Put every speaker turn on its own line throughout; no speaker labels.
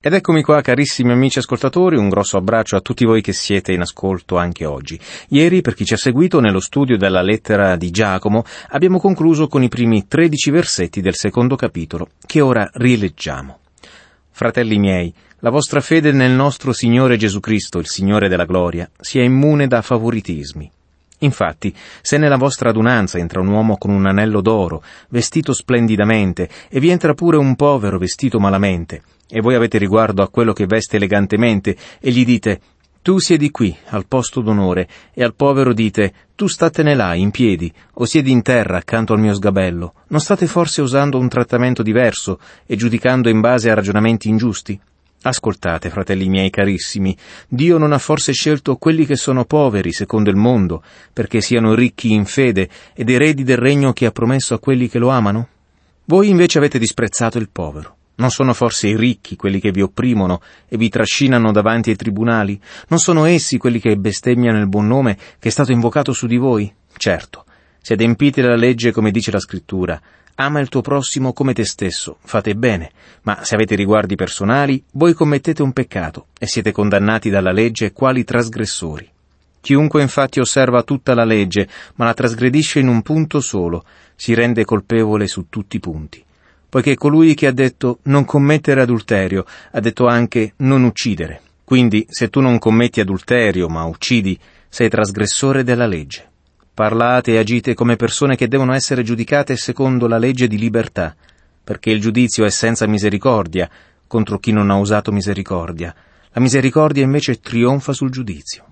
Ed eccomi qua, carissimi amici ascoltatori, un grosso abbraccio a tutti voi che siete in ascolto anche oggi. Ieri, per chi ci ha seguito, nello studio della lettera di Giacomo, abbiamo concluso con i primi 13 versetti del secondo capitolo, che ora rileggiamo. Fratelli miei, la vostra fede nel nostro Signore Gesù Cristo, il Signore della gloria, sia immune da favoritismi. Infatti, se nella vostra adunanza entra un uomo con un anello d'oro, vestito splendidamente, e vi entra pure un povero vestito malamente, e voi avete riguardo a quello che veste elegantemente, e gli dite, tu siedi qui, al posto d'onore, e al povero dite, tu statene là, in piedi, o siedi in terra, accanto al mio sgabello, non state forse usando un trattamento diverso, e giudicando in base a ragionamenti ingiusti? Ascoltate, fratelli miei carissimi, Dio non ha forse scelto quelli che sono poveri secondo il mondo, perché siano ricchi in fede ed eredi del regno che ha promesso a quelli che lo amano? Voi invece avete disprezzato il povero. Non sono forse i ricchi quelli che vi opprimono e vi trascinano davanti ai tribunali? Non sono essi quelli che bestemmiano il buon nome che è stato invocato su di voi? Certo, se adempite la legge come dice la Scrittura, ama il tuo prossimo come te stesso, fate bene, ma se avete riguardi personali, voi commettete un peccato e siete condannati dalla legge quali trasgressori. Chiunque infatti osserva tutta la legge, ma la trasgredisce in un punto solo, si rende colpevole su tutti i punti. Poiché colui che ha detto non commettere adulterio, ha detto anche non uccidere. Quindi, se tu non commetti adulterio, ma uccidi, sei trasgressore della legge. Parlate e agite come persone che devono essere giudicate secondo la legge di libertà, perché il giudizio è senza misericordia contro chi non ha usato misericordia. La misericordia invece trionfa sul giudizio.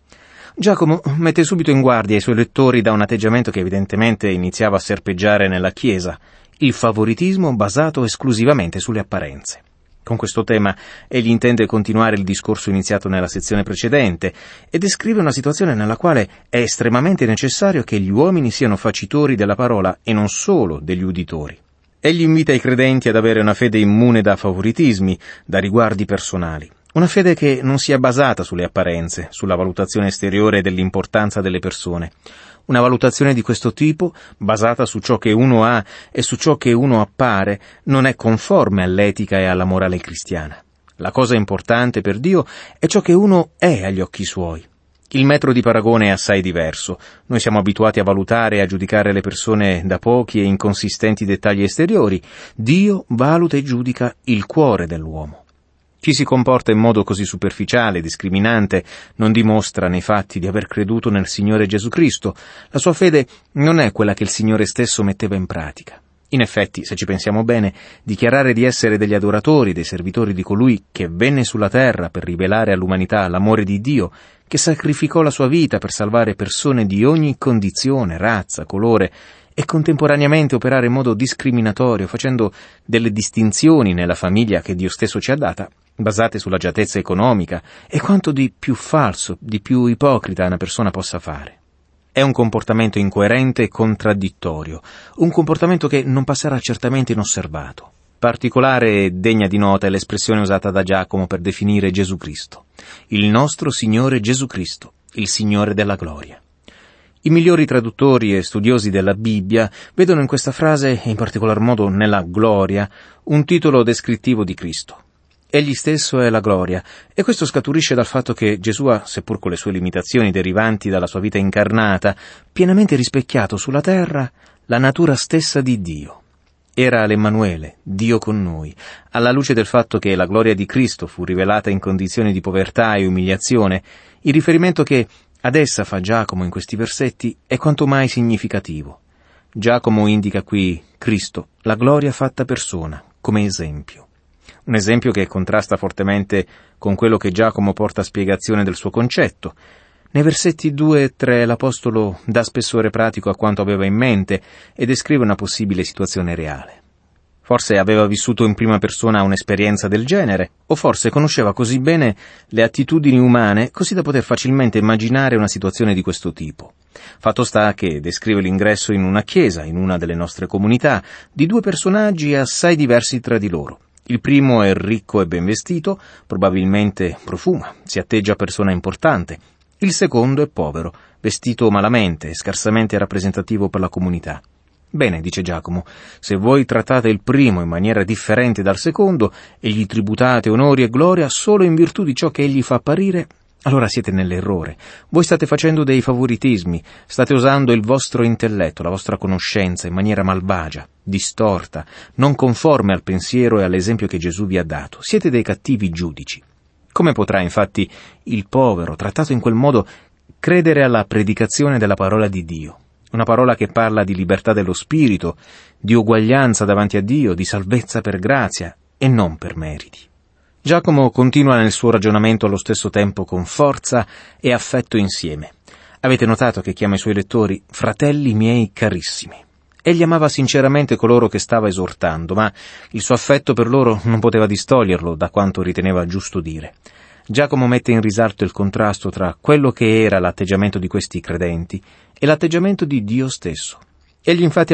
Giacomo mette subito in guardia i suoi lettori da un atteggiamento che evidentemente iniziava a serpeggiare nella Chiesa, il favoritismo basato esclusivamente sulle apparenze. Con questo tema egli intende continuare il discorso iniziato nella sezione precedente e descrive una situazione nella quale è estremamente necessario che gli uomini siano facitori della parola e non solo degli uditori. Egli invita i credenti ad avere una fede immune da favoritismi, da riguardi personali. Una fede che non sia basata sulle apparenze, sulla valutazione esteriore dell'importanza delle persone. Una valutazione di questo tipo, basata su ciò che uno ha e su ciò che uno appare, non è conforme all'etica e alla morale cristiana. La cosa importante per Dio è ciò che uno è agli occhi suoi. Il metro di paragone è assai diverso. Noi siamo abituati a valutare e a giudicare le persone da pochi e inconsistenti dettagli esteriori. Dio valuta e giudica il cuore dell'uomo. Chi si comporta in modo così superficiale e discriminante non dimostra nei fatti di aver creduto nel Signore Gesù Cristo. La sua fede non è quella che il Signore stesso metteva in pratica. In effetti, se ci pensiamo bene, dichiarare di essere degli adoratori, dei servitori di colui che venne sulla terra per rivelare all'umanità l'amore di Dio, che sacrificò la sua vita per salvare persone di ogni condizione, razza, colore, e contemporaneamente operare in modo discriminatorio, facendo delle distinzioni nella famiglia che Dio stesso ci ha data, basate sull'agiatezza economica, e quanto di più falso, di più ipocrita una persona possa fare. È un comportamento incoerente e contraddittorio, un comportamento che non passerà certamente inosservato. Particolare e degna di nota è l'espressione usata da Giacomo per definire Gesù Cristo, il nostro Signore Gesù Cristo, il Signore della gloria. I migliori traduttori e studiosi della Bibbia vedono in questa frase, e in particolar modo nella gloria, un titolo descrittivo di Cristo. Egli stesso è la gloria, e questo scaturisce dal fatto che Gesù ha, seppur con le sue limitazioni derivanti dalla sua vita incarnata, pienamente rispecchiato sulla terra la natura stessa di Dio. Era l'Emmanuele, Dio con noi, alla luce del fatto che la gloria di Cristo fu rivelata in condizioni di povertà e umiliazione. Il riferimento che ad essa fa Giacomo in questi versetti è quanto mai significativo. Giacomo indica qui Cristo, la gloria fatta persona, come esempio. Un esempio che contrasta fortemente con quello che Giacomo porta a spiegazione del suo concetto. Nei versetti 2 e 3 l'Apostolo dà spessore pratico a quanto aveva in mente e descrive una possibile situazione reale. Forse aveva vissuto in prima persona un'esperienza del genere, o forse conosceva così bene le attitudini umane così da poter facilmente immaginare una situazione di questo tipo. Fatto sta che descrive l'ingresso in una chiesa, in una delle nostre comunità, di due personaggi assai diversi tra di loro. Il primo è ricco e ben vestito, probabilmente profuma, si atteggia a persona importante. Il secondo è povero, vestito malamente e scarsamente rappresentativo per la comunità. Bene, dice Giacomo, se voi trattate il primo in maniera differente dal secondo e gli tributate onori e gloria solo in virtù di ciò che egli fa apparire, allora siete nell'errore. Voi state facendo dei favoritismi, state usando il vostro intelletto, la vostra conoscenza in maniera malvagia, distorta, non conforme al pensiero e all'esempio che Gesù vi ha dato. Siete dei cattivi giudici. Come potrà infatti il povero, trattato in quel modo, credere alla predicazione della parola di Dio? Una parola che parla di libertà dello spirito, di uguaglianza davanti a Dio, di salvezza per grazia e non per meriti. Giacomo continua nel suo ragionamento allo stesso tempo con forza e affetto insieme. Avete notato che chiama i suoi lettori fratelli miei carissimi. Egli amava sinceramente coloro che stava esortando, ma il suo affetto per loro non poteva distoglierlo da quanto riteneva giusto dire. Giacomo mette in risalto il contrasto tra quello che era l'atteggiamento di questi credenti e l'atteggiamento di Dio stesso. Egli infatti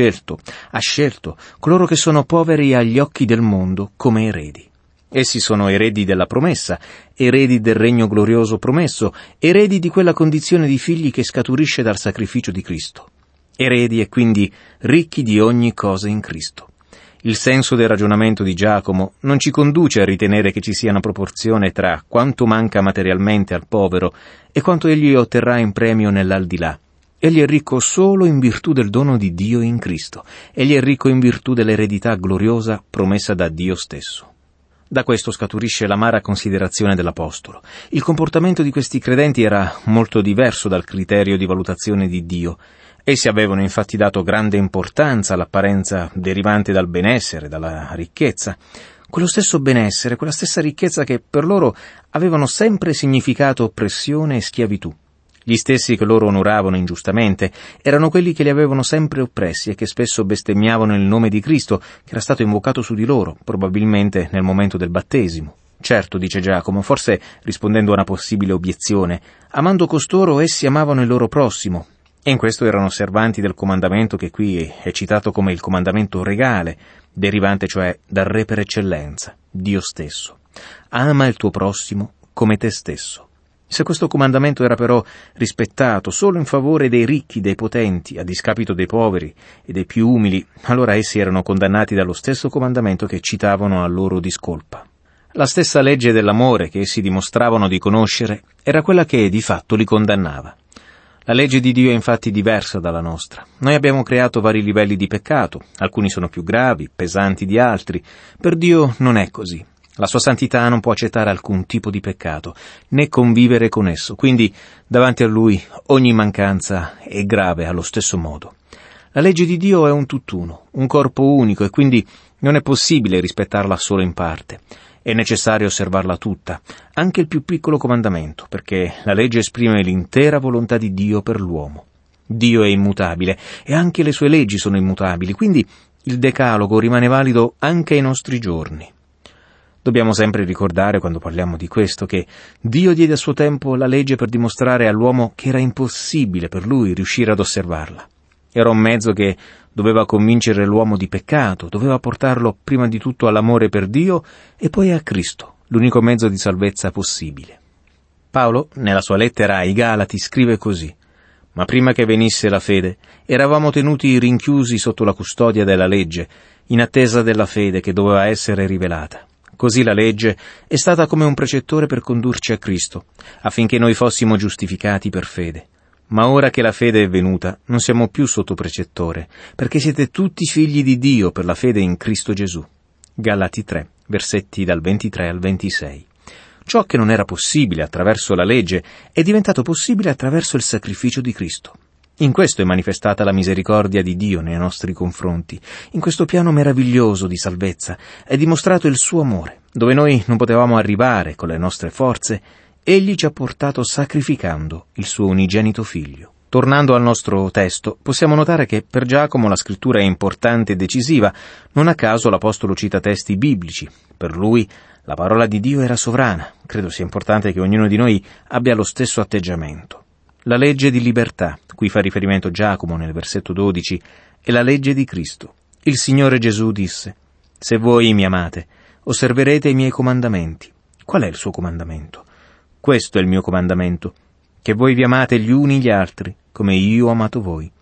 ha scelto coloro che sono poveri agli occhi del mondo come eredi. Essi sono eredi della promessa, eredi del regno glorioso promesso, eredi di quella condizione di figli che scaturisce dal sacrificio di Cristo. Eredi e quindi ricchi di ogni cosa in Cristo. Il senso del ragionamento di Giacomo non ci conduce a ritenere che ci sia una proporzione tra quanto manca materialmente al povero e quanto egli otterrà in premio nell'aldilà. Egli è ricco solo in virtù del dono di Dio in Cristo. Egli è ricco in virtù dell'eredità gloriosa promessa da Dio stesso. Da questo scaturisce l'amara considerazione dell'Apostolo. Il comportamento di questi credenti era molto diverso dal criterio di valutazione di Dio. Essi avevano infatti dato grande importanza all'apparenza derivante dal benessere, dalla ricchezza. Quello stesso benessere, quella stessa ricchezza che per loro avevano sempre significato oppressione e schiavitù. Gli stessi che loro onoravano ingiustamente erano quelli che li avevano sempre oppressi e che spesso bestemmiavano il nome di Cristo, che era stato invocato su di loro, probabilmente nel momento del battesimo. Certo, dice Giacomo, forse rispondendo a una possibile obiezione, amando costoro essi amavano il loro prossimo, e in questo erano osservanti del comandamento che qui è citato come il comandamento regale, derivante cioè dal Re per eccellenza, Dio stesso. Ama il tuo prossimo come te stesso. Se questo comandamento era però rispettato solo in favore dei ricchi, dei potenti, a discapito dei poveri e dei più umili, allora essi erano condannati dallo stesso comandamento che citavano a loro discolpa. La stessa legge dell'amore che essi dimostravano di conoscere era quella che di fatto li condannava. La legge di Dio è infatti diversa dalla nostra. Noi abbiamo creato vari livelli di peccato, alcuni sono più gravi, pesanti di altri. Per Dio non è così. La sua santità non può accettare alcun tipo di peccato, né convivere con esso, quindi davanti a Lui ogni mancanza è grave allo stesso modo. La legge di Dio è un tutt'uno, un corpo unico, e quindi non è possibile rispettarla solo in parte. È necessario osservarla tutta, anche il più piccolo comandamento, perché la legge esprime l'intera volontà di Dio per l'uomo. Dio è immutabile e anche le sue leggi sono immutabili, quindi il Decalogo rimane valido anche ai nostri giorni. Dobbiamo sempre ricordare, quando parliamo di questo, che Dio diede a suo tempo la legge per dimostrare all'uomo che era impossibile per lui riuscire ad osservarla. Era un mezzo che doveva convincere l'uomo di peccato, doveva portarlo prima di tutto all'amore per Dio e poi a Cristo, l'unico mezzo di salvezza possibile. Paolo, nella sua lettera ai Galati, scrive così: «Ma prima che venisse la fede, eravamo tenuti rinchiusi sotto la custodia della legge, in attesa della fede che doveva essere rivelata. Così la legge è stata come un precettore per condurci a Cristo, affinché noi fossimo giustificati per fede. Ma ora che la fede è venuta, non siamo più sotto precettore, perché siete tutti figli di Dio per la fede in Cristo Gesù». Galati 3, versetti dal 23 al 26. Ciò che non era possibile attraverso la legge è diventato possibile attraverso il sacrificio di Cristo. In questo è manifestata la misericordia di Dio nei nostri confronti. In questo piano meraviglioso di salvezza è dimostrato il suo amore. Dove noi non potevamo arrivare con le nostre forze, Egli ci ha portato sacrificando il suo unigenito figlio. Tornando al nostro testo, possiamo notare che per Giacomo la scrittura è importante e decisiva. Non a caso l'Apostolo cita testi biblici. Per lui la parola di Dio era sovrana. Credo sia importante che ognuno di noi abbia lo stesso atteggiamento. La legge di libertà, cui fa riferimento Giacomo nel versetto 12, è la legge di Cristo. Il Signore Gesù disse: «Se voi mi amate, osserverete i miei comandamenti». Qual è il suo comandamento? Questo è il mio comandamento, che voi vi amate gli uni gli altri, come io ho amato voi.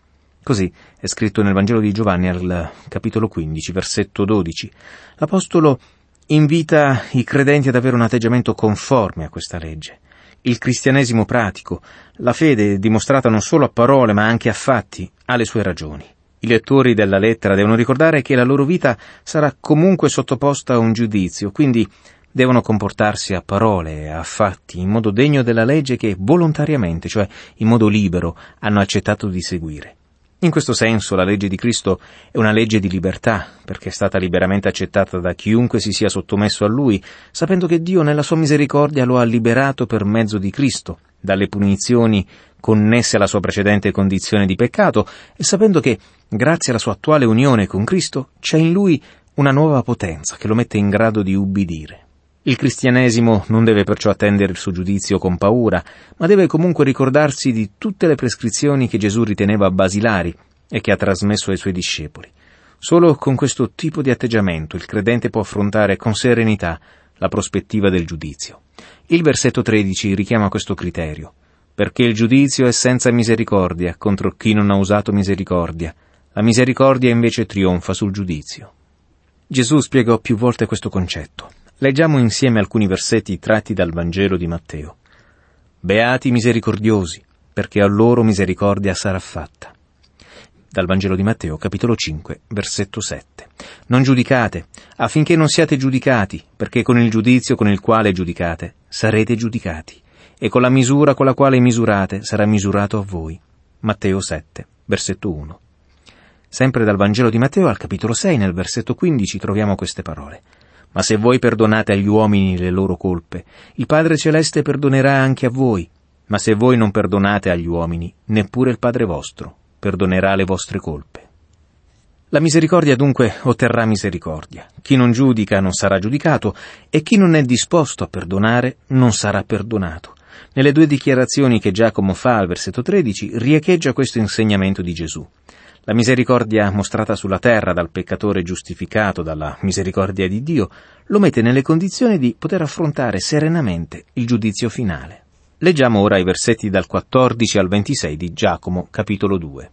Così è scritto nel Vangelo di Giovanni al capitolo 15, versetto 12. L'Apostolo invita i credenti ad avere un atteggiamento conforme a questa legge. Il cristianesimo pratico, la fede dimostrata non solo a parole ma anche a fatti, ha le sue ragioni. I lettori della lettera devono ricordare che la loro vita sarà comunque sottoposta a un giudizio, quindi devono comportarsi a parole e a fatti in modo degno della legge che volontariamente, cioè in modo libero, hanno accettato di seguire. In questo senso la legge di Cristo è una legge di libertà, perché è stata liberamente accettata da chiunque si sia sottomesso a Lui, sapendo che Dio nella sua misericordia lo ha liberato per mezzo di Cristo, dalle punizioni connesse alla sua precedente condizione di peccato, e sapendo che, grazie alla sua attuale unione con Cristo, c'è in Lui una nuova potenza che lo mette in grado di ubbidire. Il cristianesimo non deve perciò attendere il suo giudizio con paura, ma deve comunque ricordarsi di tutte le prescrizioni che Gesù riteneva basilari e che ha trasmesso ai suoi discepoli. Solo con questo tipo di atteggiamento il credente può affrontare con serenità la prospettiva del giudizio. Il versetto 13 richiama questo criterio, perché il giudizio è senza misericordia contro chi non ha usato misericordia. La misericordia invece trionfa sul giudizio. Gesù spiegò più volte questo concetto. Leggiamo insieme alcuni versetti tratti dal Vangelo di Matteo. Beati i misericordiosi, perché a loro misericordia sarà fatta. Dal Vangelo di Matteo, capitolo 5, versetto 7. Non giudicate, affinché non siate giudicati, perché con il giudizio con il quale giudicate, sarete giudicati, e con la misura con la quale misurate, sarà misurato a voi. Matteo 7, versetto 1. Sempre dal Vangelo di Matteo, al capitolo 6, nel versetto 15, troviamo queste parole. Ma se voi perdonate agli uomini le loro colpe, il Padre Celeste perdonerà anche a voi. Ma se voi non perdonate agli uomini, neppure il Padre vostro perdonerà le vostre colpe. La misericordia dunque otterrà misericordia. Chi non giudica non sarà giudicato e chi non è disposto a perdonare non sarà perdonato. Nelle due dichiarazioni che Giacomo fa al versetto 13 riecheggia questo insegnamento di Gesù. La misericordia mostrata sulla terra dal peccatore giustificato dalla misericordia di Dio lo mette nelle condizioni di poter affrontare serenamente il giudizio finale. Leggiamo ora i versetti dal 14 al 26 di Giacomo, capitolo 2.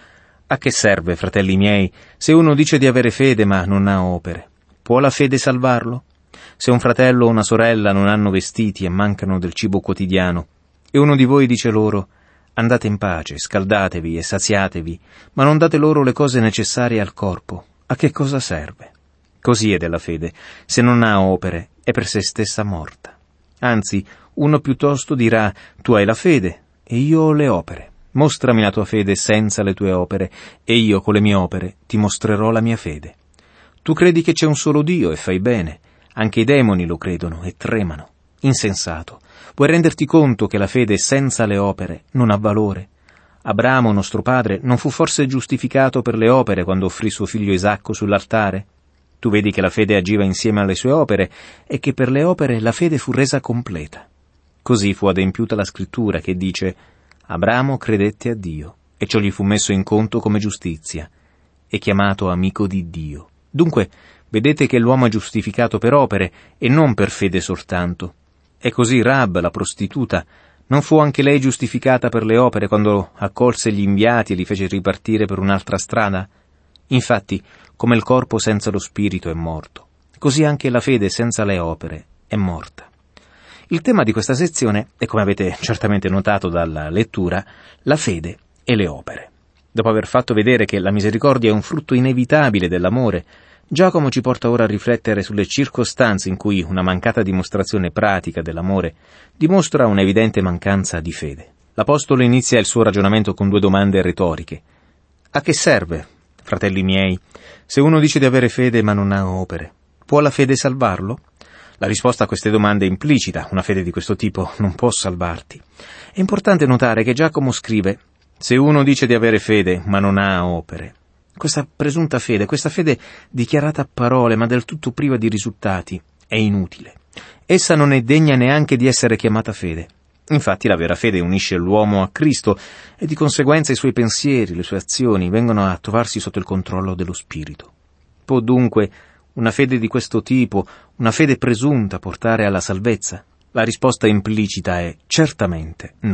A che serve, fratelli miei, se uno dice di avere fede ma non ha opere? Può la fede salvarlo? Se un fratello o una sorella non hanno vestiti e mancano del cibo quotidiano, e uno di voi dice loro: andate in pace, scaldatevi e saziatevi, ma non date loro le cose necessarie al corpo, a che cosa serve? Così è della fede, se non ha opere, è per se stessa morta. Anzi, uno piuttosto dirà: tu hai la fede, e io ho le opere. Mostrami la tua fede senza le tue opere, e io con le mie opere ti mostrerò la mia fede. Tu credi che c'è un solo Dio, e fai bene. Anche i demoni lo credono e tremano. Insensato, vuoi renderti conto che la fede senza le opere non ha valore? Abramo, nostro padre, non fu forse giustificato per le opere quando offrì suo figlio Isacco sull'altare? Tu vedi che la fede agiva insieme alle sue opere e che per le opere la fede fu resa completa. Così fu adempiuta la scrittura che dice: Abramo credette a Dio e ciò gli fu messo in conto come giustizia, e chiamato amico di Dio. Dunque, vedete che l'uomo è giustificato per opere e non per fede soltanto. E così Rahab, la prostituta, non fu anche lei giustificata per le opere quando accolse gli inviati e li fece ripartire per un'altra strada? Infatti, come il corpo senza lo spirito è morto, così anche la fede senza le opere è morta. Il tema di questa sezione è, come avete certamente notato dalla lettura, la fede e le opere. Dopo aver fatto vedere che la misericordia è un frutto inevitabile dell'amore, Giacomo ci porta ora a riflettere sulle circostanze in cui una mancata dimostrazione pratica dell'amore dimostra un'evidente mancanza di fede. L'Apostolo inizia il suo ragionamento con due domande retoriche. A che serve, fratelli miei, se uno dice di avere fede ma non ha opere? Può la fede salvarlo? La risposta a queste domande è implicita. Una fede di questo tipo non può salvarti. È importante notare che Giacomo scrive: se uno dice di avere fede ma non ha opere. Questa presunta fede, questa fede dichiarata a parole ma del tutto priva di risultati, è inutile. Essa non è degna neanche di essere chiamata fede. Infatti la vera fede unisce l'uomo a Cristo e di conseguenza i suoi pensieri, le sue azioni vengono a trovarsi sotto il controllo dello Spirito. Può dunque una fede di questo tipo, una fede presunta, portare alla salvezza? La risposta implicita è certamente no.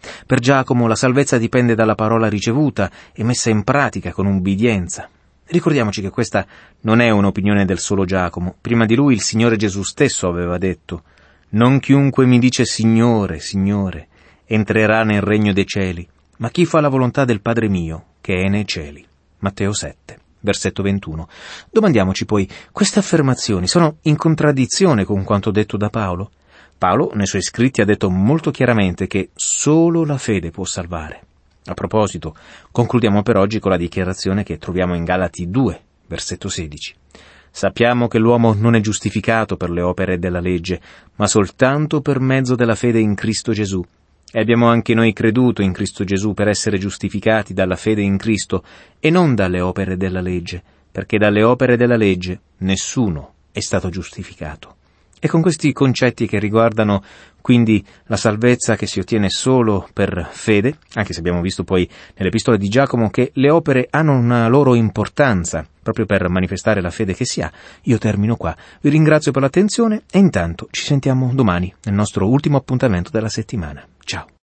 Per Giacomo la salvezza dipende dalla parola ricevuta e messa in pratica con ubbidienza. Ricordiamoci che questa non è un'opinione del solo Giacomo. Prima di lui il Signore Gesù stesso aveva detto: «Non chiunque mi dice Signore, Signore, entrerà nel regno dei cieli, ma chi fa la volontà del Padre mio, che è nei cieli». Matteo 7, versetto 21. Domandiamoci poi, queste affermazioni sono in contraddizione con quanto detto da Paolo? Paolo, nei suoi scritti, ha detto molto chiaramente che solo la fede può salvare. A proposito, concludiamo per oggi con la dichiarazione che troviamo in Galati 2, versetto 16. Sappiamo che l'uomo non è giustificato per le opere della legge, ma soltanto per mezzo della fede in Cristo Gesù. E abbiamo anche noi creduto in Cristo Gesù per essere giustificati dalla fede in Cristo e non dalle opere della legge, perché dalle opere della legge nessuno è stato giustificato. E con questi concetti che riguardano quindi la salvezza che si ottiene solo per fede, anche se abbiamo visto poi nell'epistola di Giacomo che le opere hanno una loro importanza proprio per manifestare la fede che si ha, io termino qua. Vi ringrazio per l'attenzione e intanto ci sentiamo domani nel nostro ultimo appuntamento della settimana. Ciao.